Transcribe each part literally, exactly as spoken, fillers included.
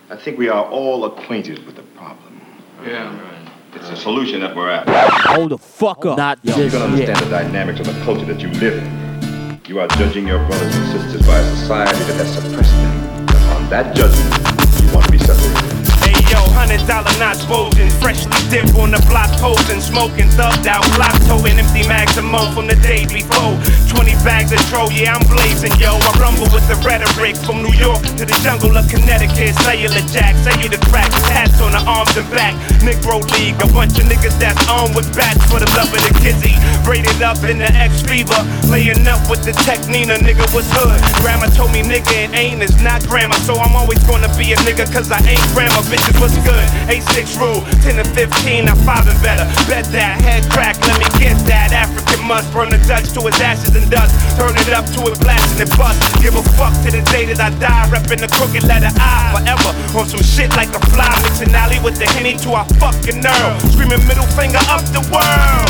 I think we are all acquainted with the problem. Yeah. It's a solution that we're at. Hold the fuck up. Not You just don't understand yet. the dynamics of the culture that you live in. You are judging your brothers and sisters by a society that has suppressed them. And on that judgment, you want to be separated. Hey yo, hundred dollar not bulging, freshly dipped on the block posing, smoking, thugged out, block towing, empty maximum from the day before. Twenty bags of tro, yeah I'm blazing, yo. I rumble with the rhetoric from New York to the jungle of Connecticut. Cellular jack, say you the crack, hats on the arms and back. Negro League, a bunch of niggas that's armed with bats for the love of the kizzy. Braided up in the X fever, laying up with the tech Nina, nigga was hood. Grandma told me nigga it ain't, it's not grammar, so I'm always gonna be a nigga cause I ain't grammar. Bitches was good, A six rule, ten to fifteen, I'm five and better. Bet that, head crack, let me get that. African must burn the Dutch to his ashes and dust. Turn it up to it, blasting it bust. Give a fuck to the day that I die, reppin' the crooked letter I. Forever on some shit like a fly, mixing alley with the Henny to our fucking nerve. Screaming middle finger up the world.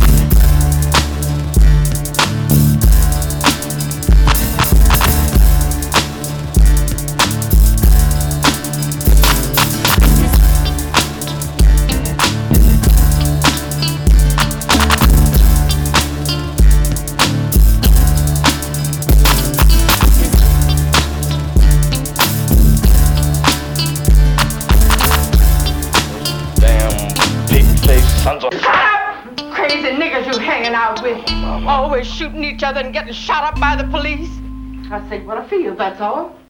Sons of Crazy niggas you hanging out with. Always shooting each other and getting shot up by the police. I say what I feel, that's all.